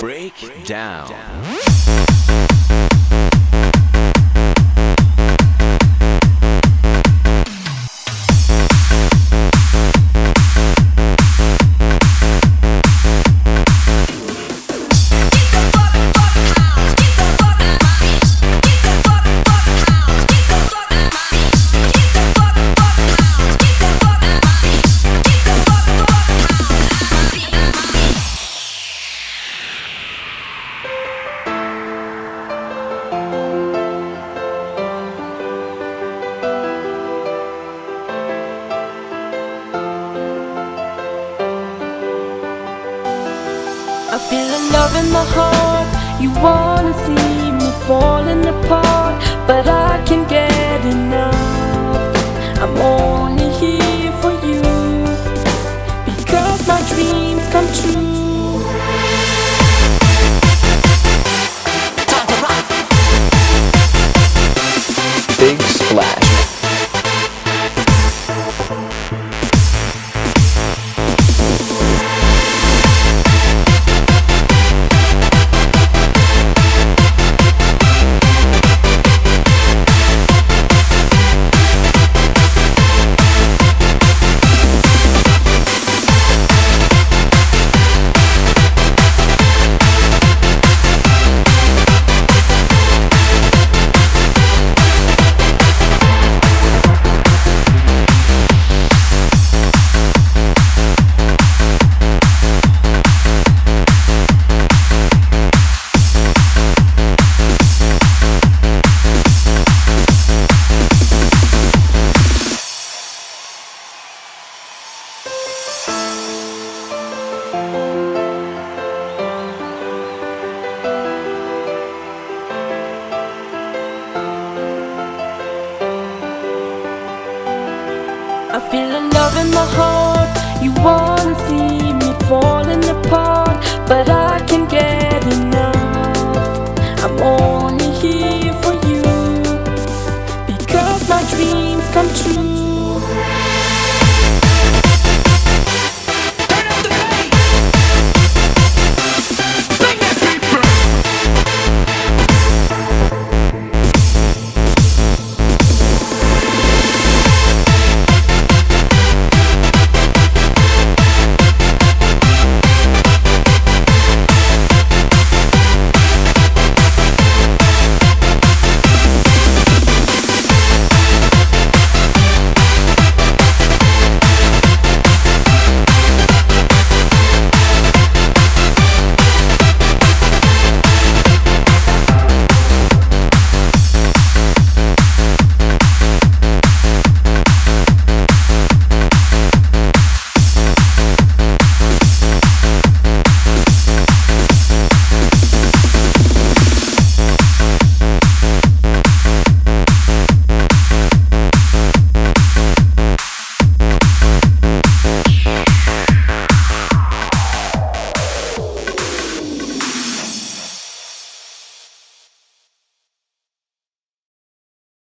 Breakdown. I feel a love in my heart. You wanna see me falling apart, but I can't get enough. I'm only here for you because my dreams come true. Time to rock. Big splash. I feel a love in my heart. You wanna see me falling apart, but I can't